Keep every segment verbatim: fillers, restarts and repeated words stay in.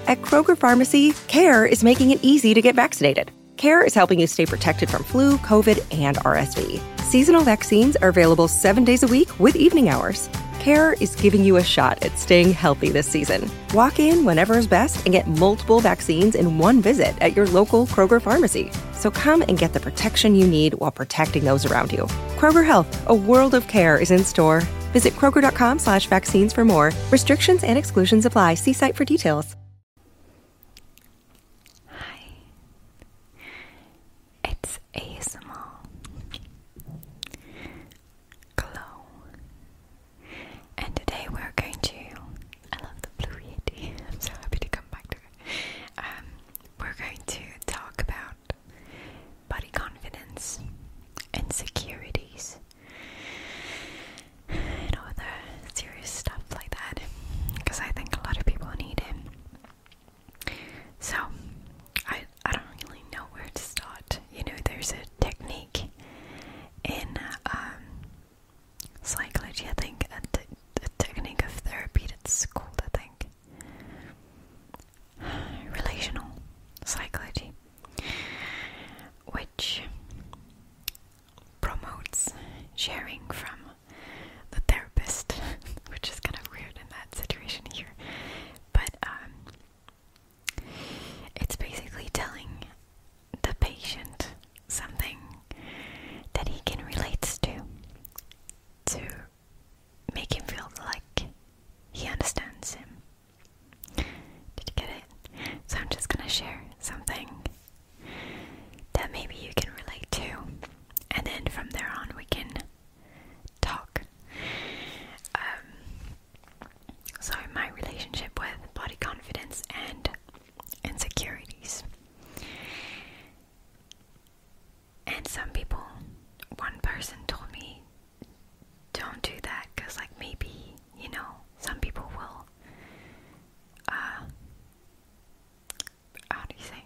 At Kroger Pharmacy, CARE is making it easy to get vaccinated. CARE is helping you stay protected from flu, COVID, and R S V. Seasonal vaccines are available seven days a week with evening hours. CARE is giving you a shot at staying healthy this season. Walk in whenever is best and get multiple vaccines in one visit at your local Kroger Pharmacy. So come and get the protection you need while protecting those around you. Kroger Health, a world of care is in store. Visit Kroger.com slash vaccines for more. Restrictions and exclusions apply. See site for details. A S M R Glow, and today we're going to, I love the blue Yeti, I'm so happy to come back to it. Um, we're going to talk about body confidence, insecurities, and all the serious stuff like that, because I think a lot of people need it. So I, I don't really know where to start. You know, there's a technique in um, psychology, I think, a, te- a technique of therapy that's called, I think, relational psychology, which promotes sharing from the therapist, which is kind of weird in that situation here, but um, it's basically telling the patient something that he can relate to, to make him feel like he understands him. Did you get it? So I'm just gonna share something that maybe you can relate to, and then from there on we can talk. Um, so my relationship with body confidence and insecurities. And some people, one person told me, don't do that, because like maybe, you know, some people will, uh, how do you say,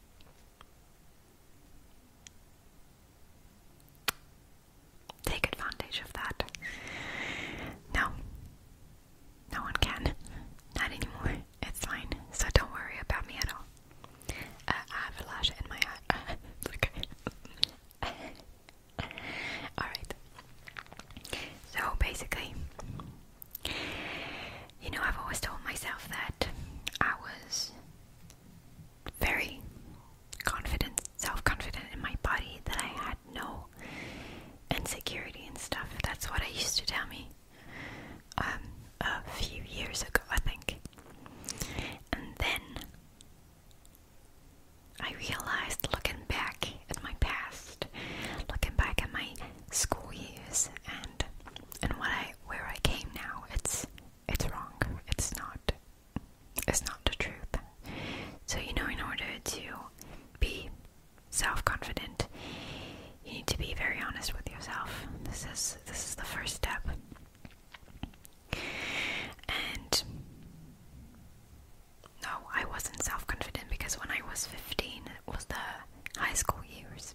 take advantage of that. No, no one can, not anymore, it's fine, so don't worry about me at all. Uh, I have a lash in my eye, okay. Alright, so basically, you know, I've always told myself that I was very confident, self-confident in my body, that I had no insecurity and stuff. That's what I used to tell me um, a few years ago, I think. And then I realized, looking back at my past, looking back at my school years, and and what I where I came now, it's it's wrong. It's not it's not the truth. So you know, in order to be self-confident, you need to be very honest with yourself. This is this is the first step. And no, I wasn't self-confident because when I was fifteen, it was the high school years.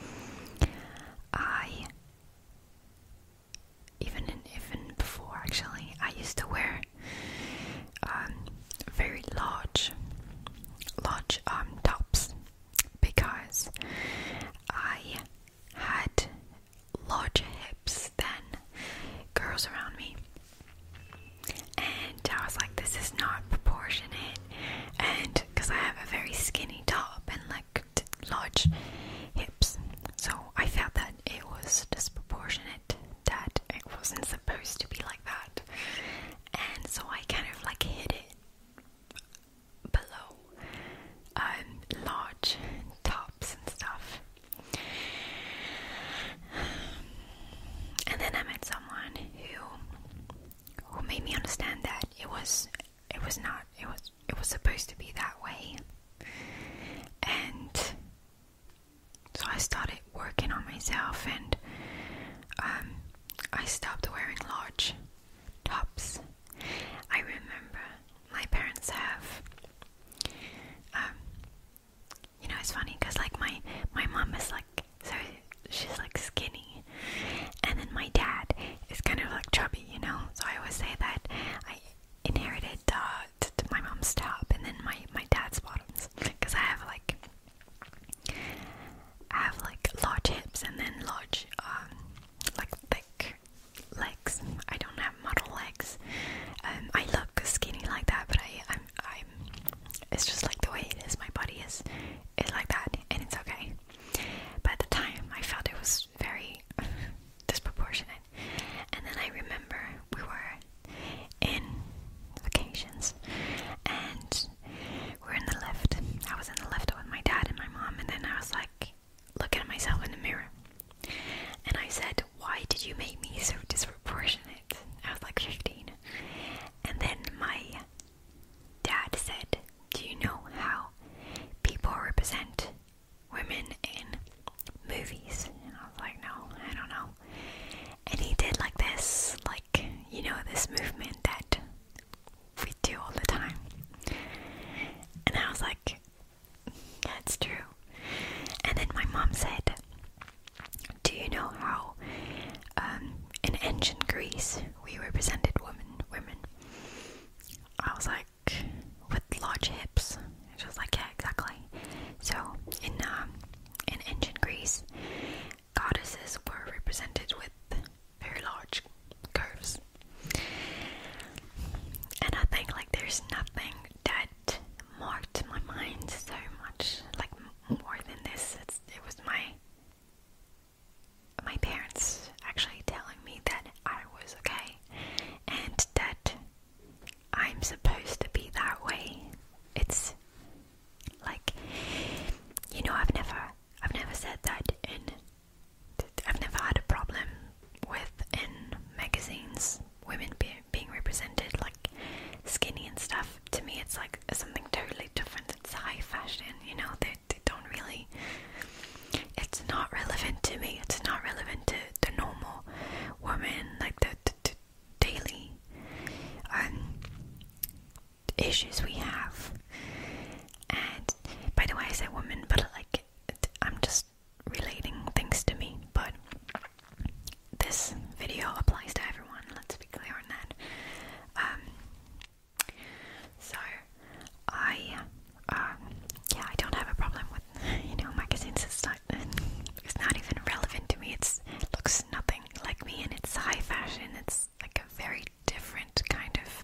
I, even in, even before actually, I used to wear um, very large, large um, tops because I had larger hips than girls around me. And I was like, this is not proportionate. And because I have a very skinny top and like t- large hips, so I felt that it was disproportionate, that it wasn't supposed to be like that. And so I kind of like hid it below um, large tops and stuff. And then I met someone who who made me understand that it was it was not it was it was supposed to be that way. And so I started working on myself, and um, I stopped wearing large tops. I remember my parents have um, you know, it's funny because like my my mom is like, so she's like skinny, and then my dad is kind of like chubby, you know. So I always say that I inherited uh, t- t- my mom's top, and then my have. And by the way, I say woman, but like I'm just relating things to me, but this video applies to everyone, let's be clear on that. Um, so I, um, yeah, I don't have a problem with, you know, magazines. It's not, it's not even relevant to me. It's, it looks nothing like me, and it's high fashion. It's like a very different kind of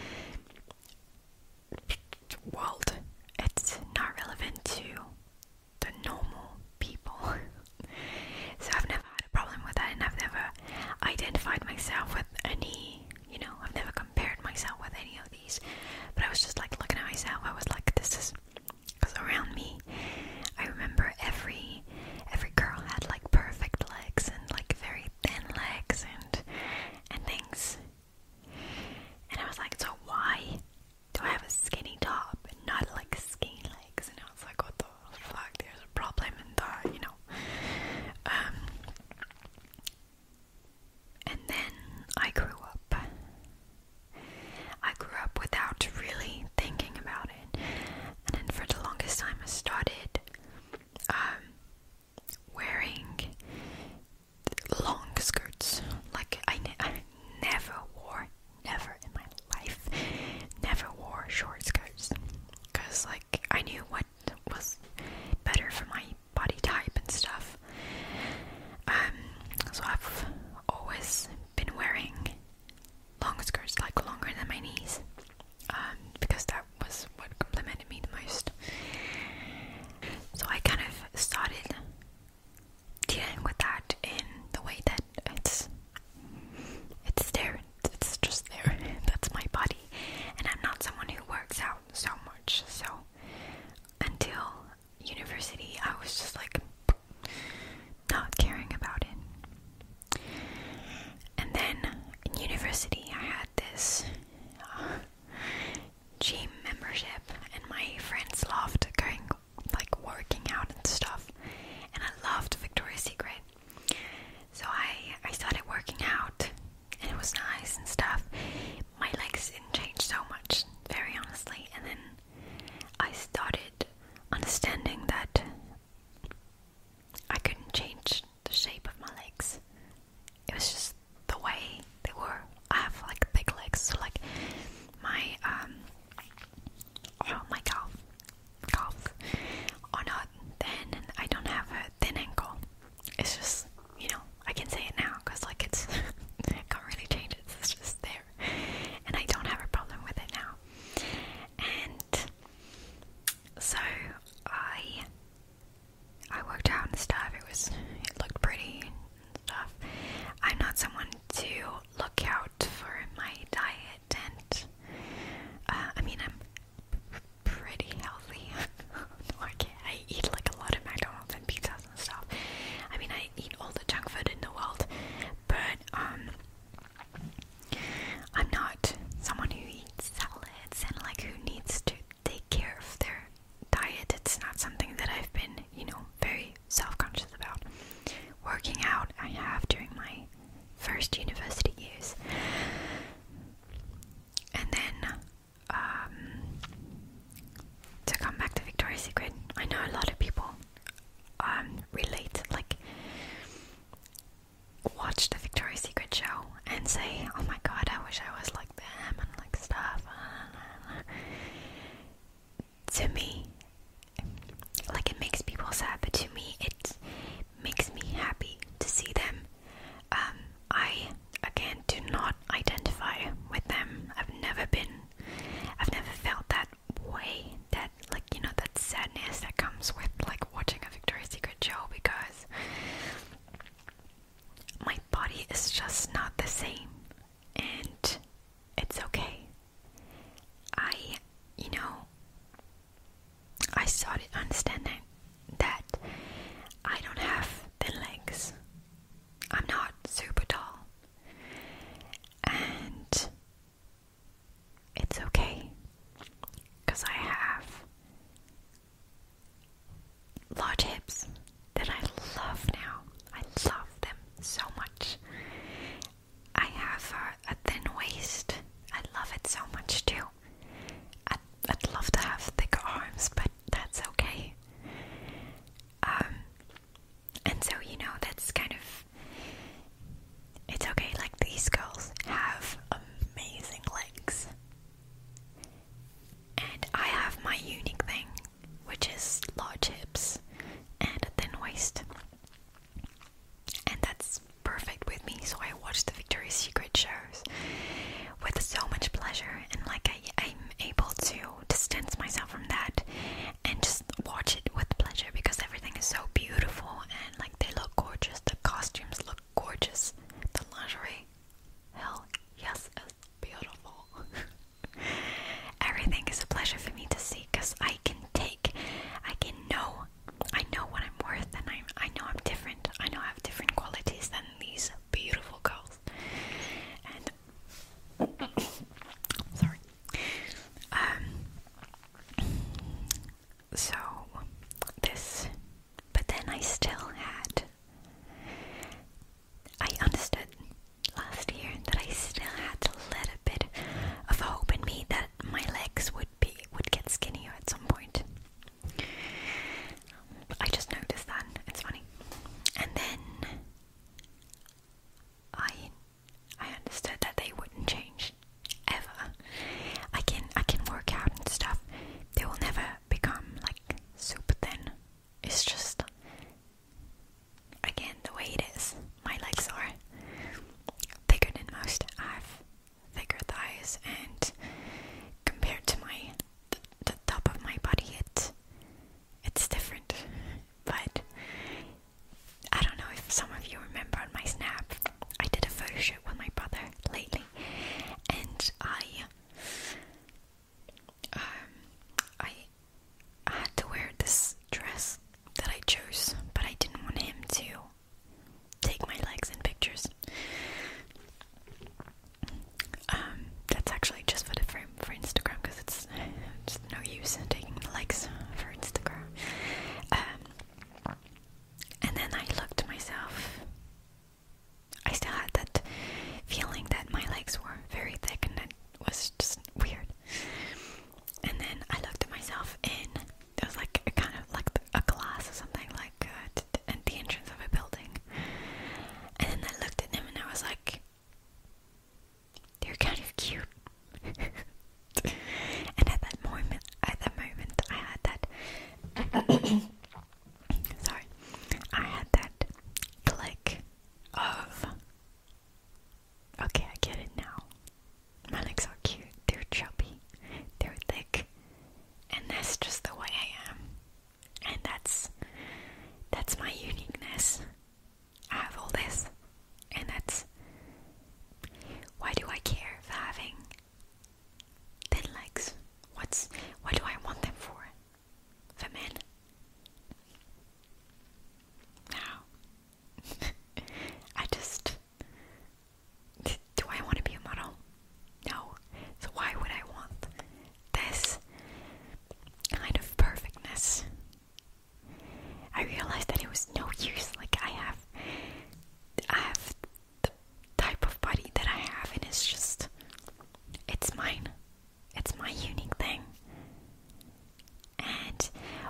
world. It's not relevant to the normal people. So I've never had a problem with that, and I've never identified myself with any, you know, I've never compared myself with any of these. But I was just like looking at myself, I was like, this is, because around me, I remember every every girl had like perfect legs and like very thin legs and and things. And I was like, so why do I have a skinny top and not like skinny legs? And I was like, what the fuck? There's a problem in that, you know. Um, and then I grew up. I grew up without really thinking about it. And then for the longest time I started um, wearing long skirts. Like I, ne- I never wore, never in my life, never wore short skirts. Because like I knew what was better for my body type and stuff. Um, so I've always been wearing long skirts, like longer than my knees, um, because that was what complimented me the most. So I kind of started dealing with that in the way that it's it's there, it's just there, that's my body, and I'm not someone who works out so much. So until university I was just like not caring about it. And then in university I had this uh, gym membership, and my friends loved going, like working out and stuff, and I loved Victoria's Secret. So I, I started working out, and it was nice and stuff. My legs didn't change so much, very honestly, and then I started understanding that I couldn't change the shape of my legs. It was just the way they were. I have like big legs, so like my um oh my calf calves are not thin, and I don't have a thin ankle. It's just, you know, I can say it now because like it's I can't really change it. It's just there, and I don't have a problem with it now. And so I I worked out and stuff. It was it looked pretty and stuff. I'm not someone to look out for my diet, and uh, I mean I'm pretty healthy. Okay, I eat like a lot of McDonald's and pizzas and stuff. I mean I eat all the junk food in the world, but um I'm not someone who eats salads and like who needs to take care of their diet. It's not something that I've been, you know, very self-conscious about. Working out I have during my first university years, and then um, to come back to Victoria's Secret, I know a lot of people um, relate, like watch the Victoria's Secret show and say, oh my god, I wish I was like them and like stuff. To me, like it makes people sad, but to me it makes me happy to see them. Um, I again do not identify with them. I've never been, I've never felt that way, that like, you know, that sadness that comes with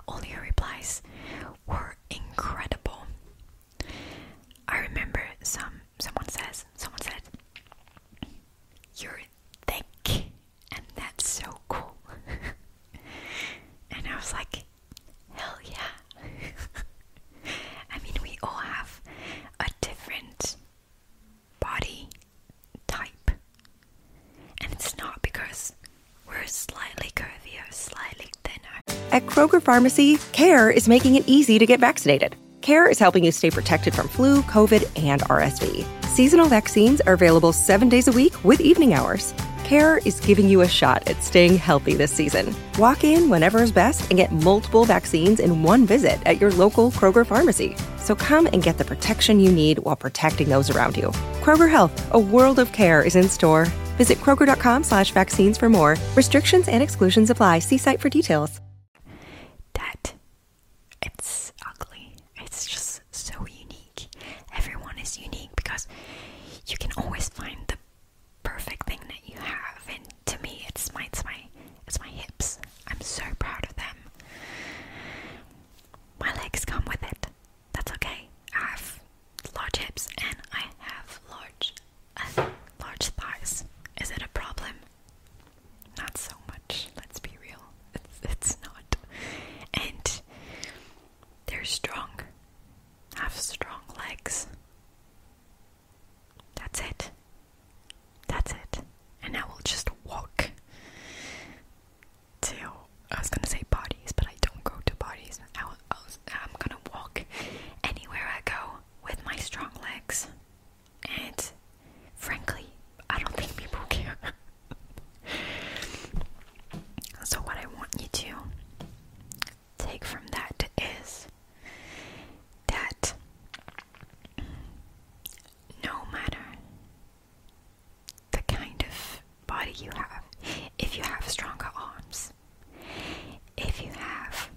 all your replies were incredible. I remember some someone says someone said, "You're thick," and that's so cool. And I was like, hell yeah. I mean, we all have a different body type, and it's not because we're slightly curvy or slightly thinner. At Kroger Pharmacy, CARE is making it easy to get vaccinated. CARE is helping you stay protected from flu, COVID, and R S V. Seasonal vaccines are available seven days a week with evening hours. CARE is giving you a shot at staying healthy this season. Walk in whenever is best and get multiple vaccines in one visit at your local Kroger Pharmacy. So come and get the protection you need while protecting those around you. Kroger Health, a world of care is in store. Visit kroger.com slash vaccines for more. Restrictions and exclusions apply. See site for details. That it's ugly. It's just so unique. Everyone is unique because you can always find the perfect thing that you have, and to me it's my it's my it's my hips. I'm so proud of them. My legs come with it. That's okay. I have large hips and I have large uh, large thighs. Is it a problem? Not so much. Let's be real. It's it's not. And they're strong. I have strong legs. That's it. That's it. And I will just walk to, I was gonna say parties, but I don't go to parties. I will, I was, I'm gonna walk anywhere I go with my strong legs. And frankly, I don't think people care. So what I want you to take from that is that no matter the kind of body you have, if you have stronger arms, if you have,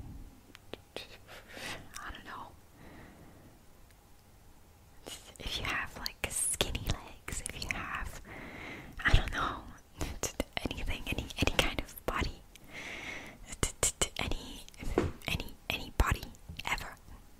I don't know, if you have like skinny legs, if you have, I don't know, anything, any any kind of body, any any any body ever.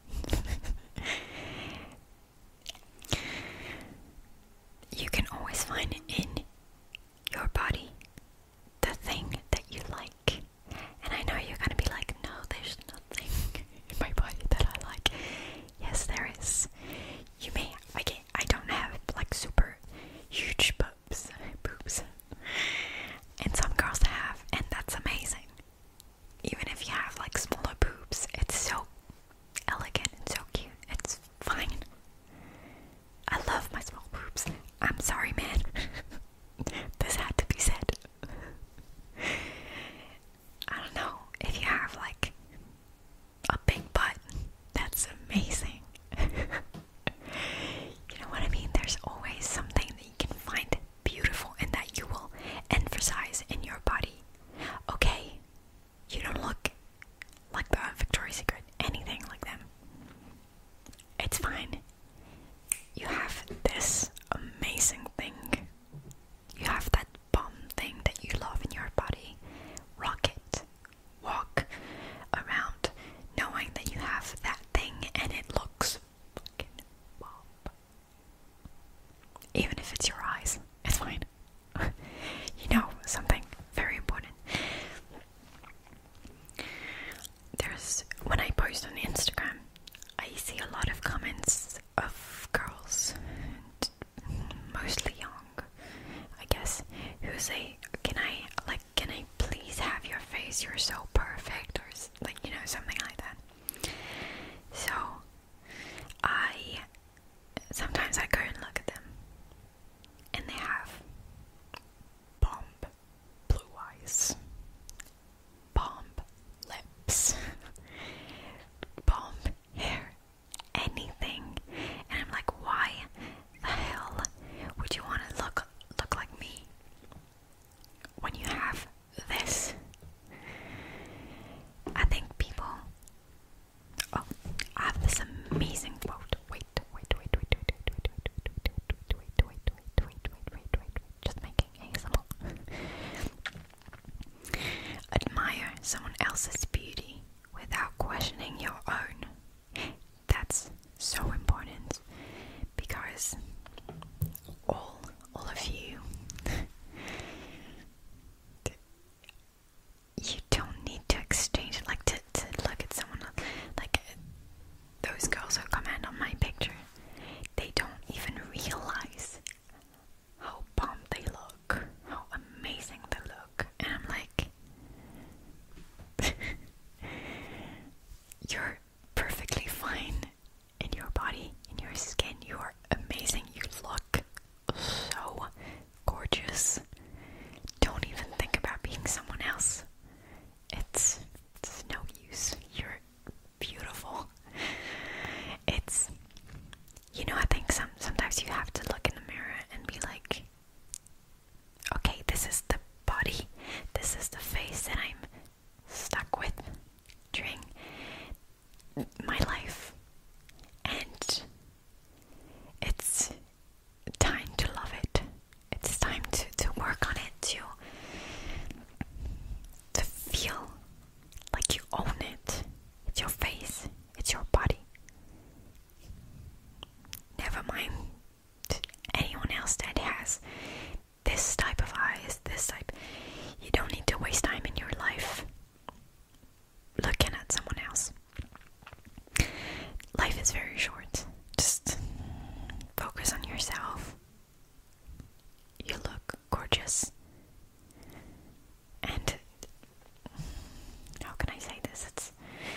You can always find in your body the thing that you like. And I know you're gonna be like, no, there's nothing in my body that I like. Yes, there is. You may, I get, I don't have like super huge boobs, boobs. And some girls have, and that's amazing. Even if you have like smaller boobs, it's so elegant and so cute. It's fine. I love my small boobs. I'm sorry, man. This had to be said. I don't know. If you have like a big butt, that's amazing. You know what I mean? There's always something that you can find beautiful and that you will emphasize in your body. Okay, you don't look like the Victoria's Secret, anything like them. It's fine. You have this amazing thing. You have that bomb thing that you love in your body. Rock it. Walk around knowing that you have that thing and it looks fucking bomb. Even if it's your eyes, it's fine. You know something very important. There's, when I post on Instagram, I see a lot of comments of girls, mostly young, I guess, who say, can I, like, can I please have your face? You're so perfect, or, like, you know, something like that. So, I, sometimes I go and look at them, and they have bomb blue eyes, bomb lips, bomb hair, anything, and I'm like, why the hell would you want to look look like me when you have this? I think people. Oh, I have this amazing quote. Wait, wait, wait, wait, wait, wait, wait, wait, wait, wait, wait, wait, wait, wait, wait, wait. Just making A S M R. Admire someone else's beauty without questioning your own. That's so important, because all all of you, you don't need to exchange, like to, to look at someone else. Like those girls who comment on my picture, they don't even realize how bomb they look, how amazing they look. And I'm like, you're perfectly fine in your body, in your skin. You are amazing. You look so gorgeous. Don't even think about being someone else. It's, it's no use. You're beautiful. It's, you know, I think some sometimes you have to look in the mirror and be like, okay, this is the body, this is the face that I'm stuck with during my life, and it's time to love it. It's time to, to work on it, to to feel like you own it. It's your face, it's your body. Never mind anyone else that has this type of eyes, this type. You don't need to waste time in your life looking at someone else. Life is very short. Just focus on yourself. You look gorgeous. And how can I say this? It's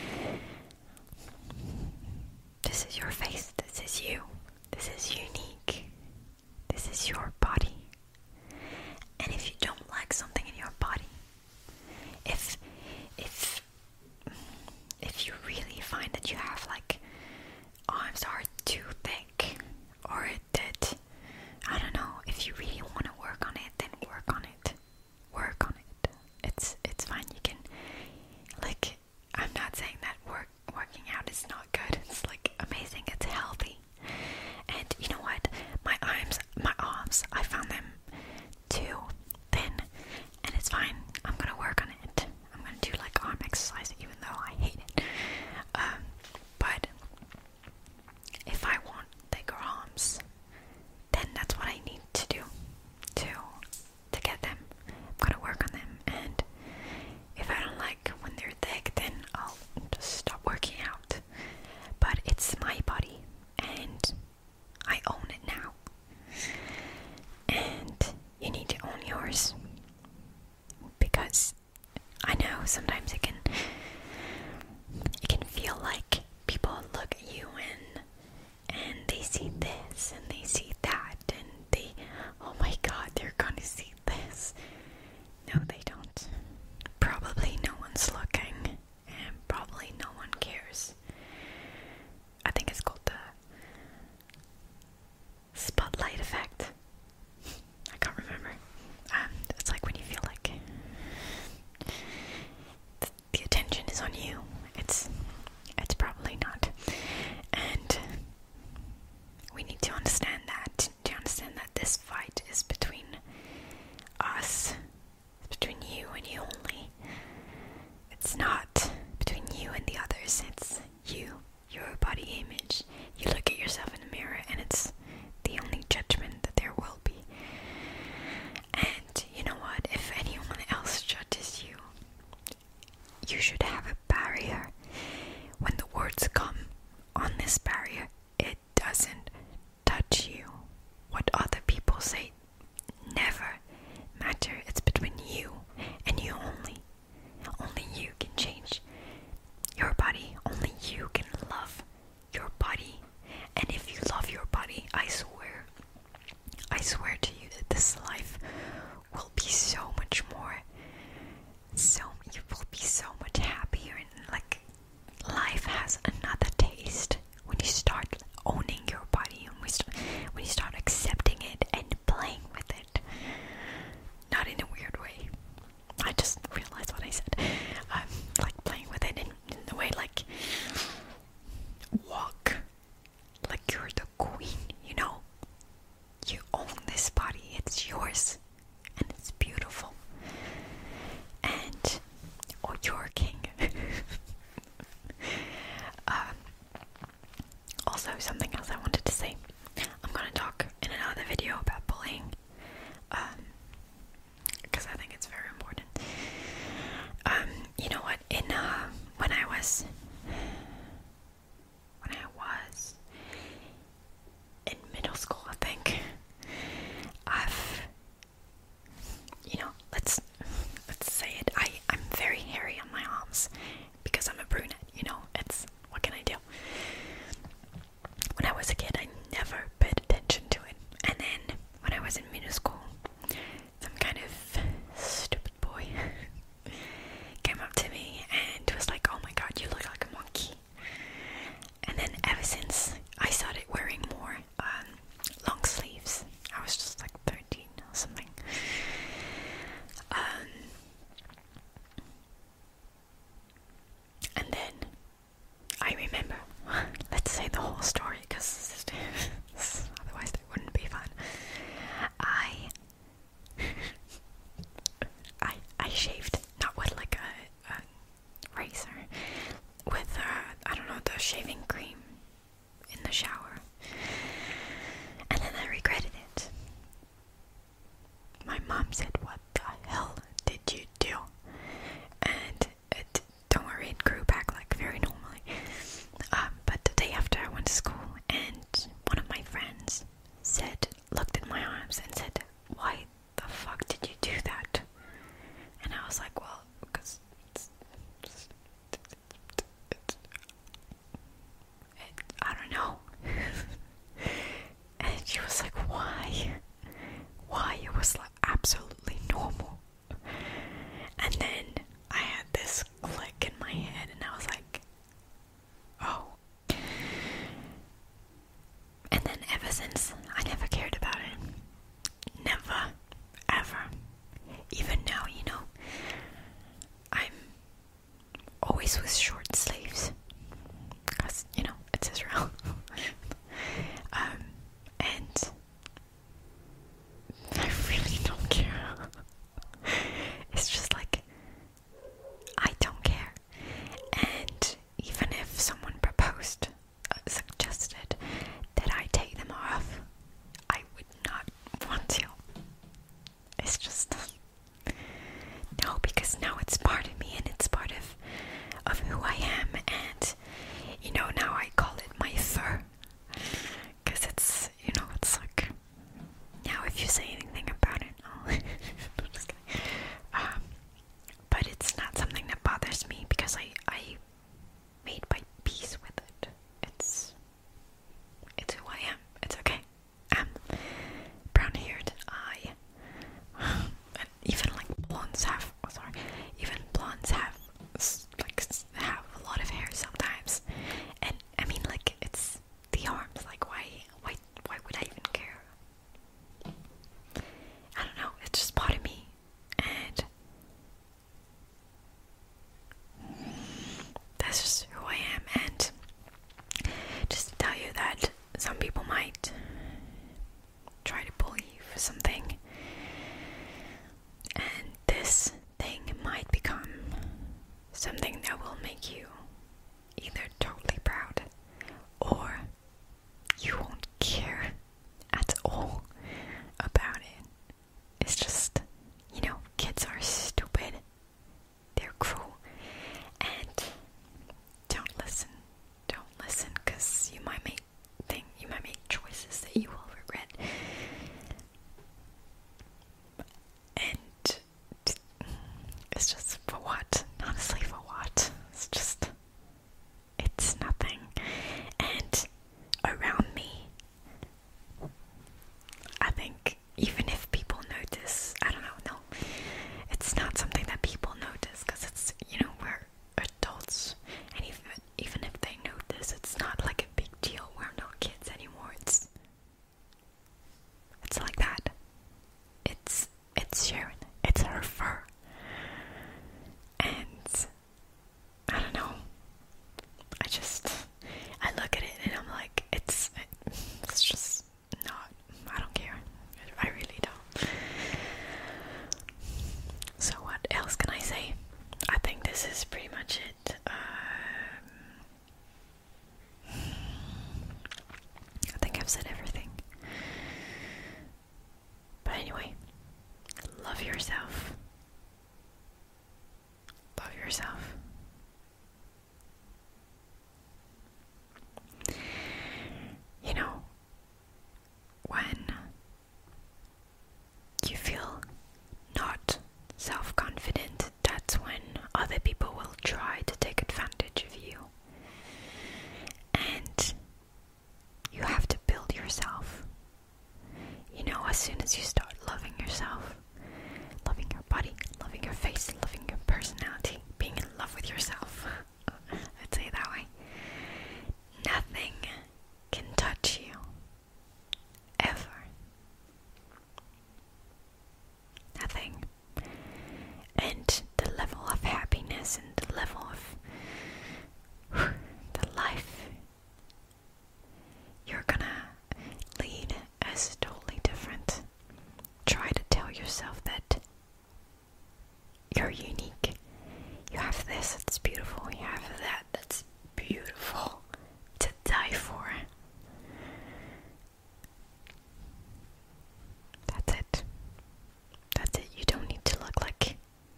this is your face. This is you. This is unique. This is your body. And if you don't like something in your body, if if if you really find that you have like arms are too thick, or that, I don't know, if you really want to work on it, then work on it. Work on it. It's it's fine. You can, like, I'm not saying that work working out is not good. It's like amazing. It's healthy. And you know what? My arms, my arms, I found them too thin, and it's fine. I'm gonna work on it. I'm gonna do like arm exercise, even though I hate it. Um, but if I want thicker arms, then that's what I need to do to to get them. I'm gonna work on them, and if I don't like when they're thick, then I'll just stop working out. But it's my body, and I own it now. And you need to own yours, because I know sometimes it can it can feel like people look at you and and they see this and they see that, and they, oh my god, they're gonna see this. No, they don't. Probably no one's looking, and probably no one cares. I think it's called the spotlight effect. I can't remember. Um, it's like when you feel like the, the attention is on you. It's it's probably not. And we need to understand that. To understand that this fight is between us. It's between you and you only. It's not between you and the others. It's you, your body image. You look at yourself in the mirror, and it's the only judgment that there will be. And you know what? If anyone else judges you, you should have a barrier. When the words come on this barrier, it doesn't touch you. What other people say never matter. It's between you and you only. Only you can change your body. Only you can love your body. And if you love your body, I swear, I swear to you that this life will be so much more, so, you will be so much happier, and like, life has another taste when you start owning your body. else because I'm a brunette, you know, it's, what can I do? When I was a kid, I never paid attention to it. And then when I was in middle school, some kind of stupid boy came up to me and was like, oh my god, you look like a monkey. And then ever since, I started wearing more um, long sleeves. I was just like thirteen or something. Um, and then I remember, let's say the whole story because otherwise it wouldn't be fun. I, I, I shaved, not with like a, a razor, with uh, I don't know, the shaving cream in the shower, and then I regretted it. My mom said, "What the hell did you do?" And it, don't worry, it grew back like very normally. Um, but the day after I went to school, and one of my friends said, looked at my arms and said, "Why the fuck did you do that?" And I was like, "Well, because it's, it's, it's, it, I don't know." And she was like, "Why?" Why? It was like absolutely normal. And then I had this click in my head, and I was like, oh. And then ever since, I never cared about it. Never, ever. Even now, you know, I'm always with short sleeves. Because, you know, it's Israel. um, and I really don't care. It's just like, I don't care. And even if someone proposed, uh, suggested that I take them off, I would not want to. It's just, no, because now it's part of me and it's part of, of who I am. And, you know, now I call it my fur. Because it's, you know, it's like, now if you say anything about it, I'll just kidding. Um, but it's not something that bothers me because I, I made my peace with it. It's, it's who I am. It's okay. I'm brown-haired. I, and even like blondes have, oh sorry, even blondes have, like, have a lot of hair sometimes. And I mean, like, it's the arms. Like, why, why, why would I even care? I don't know, it's just part of me, and that's just who I am. And just to tell you that some people might try to bully you for something, and this thing might become something that will make you either totally proud or you won't care at all about it. It's just, you know, kids are stupid, they're cruel, and don't listen, don't listen, because you might make think, you might make choices that you will regret. And it's just, for what? Honestly, for what? It's just, it's nothing. Yes, it's beautiful. You have that. That's beautiful to die for. That's it. That's it. You don't need to look like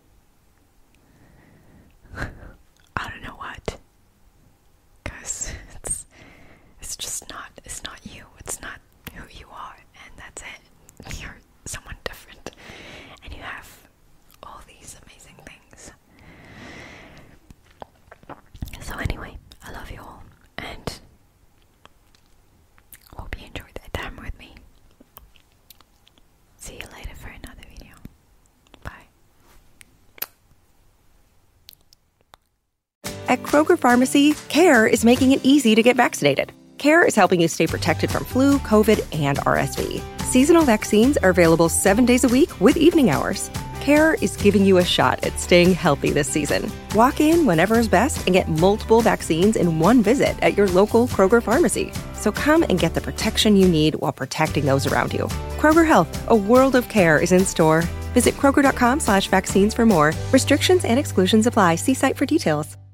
I don't know what. Because it's it's just not it's not you. It's not who you are, and that's it. You're someone different. And you have all these amazing things. So anyway, I love you all, and hope you enjoyed that time with me. See you later for another video. Bye. At Kroger Pharmacy, CARE is making it easy to get vaccinated. CARE is helping you stay protected from flu, COVID, and R S V. Seasonal vaccines are available seven days a week with evening hours. CARE is giving you a shot at staying healthy this season. Walk in whenever is best and get multiple vaccines in one visit at your local Kroger Pharmacy. So come and get the protection you need while protecting those around you. Kroger Health, a world of care, is in store. Visit Kroger.com slash vaccines for more. Restrictions and exclusions apply. See site for details.